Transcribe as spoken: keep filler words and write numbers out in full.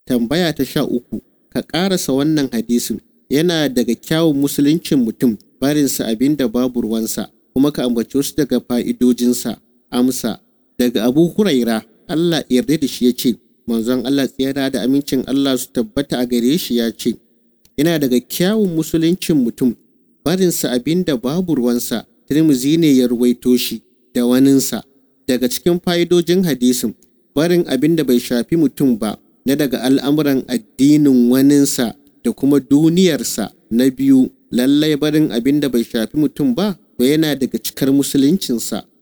Tambaya ta sha uku, ka ƙarasa wannan hadisin. Yana daga kyawun musuluncin mutum barinsa abin da babu ruwansa, kuma ka ambaci wasu daga fa'idojinsa. Amsa, daga Abu Huraira, Allah yarda da shi ya ce, manzon Allah tsira da amincin Allah su tabbata a gare shi ya ce, yana daga kyawun musuluncin mutum barinsa abin da babu ruwansa. Tirmizi ne ya ruwaito shi da waninsa. Daga cikin fa'idojin hadisin, barin abin da bai shafi mutum ba na daga al'amuran addinin waninsa da kuma duniyarsa. Na biyu, lallai barin abin da bai shafi mutum ba to yana daga cikar musuluncinsa.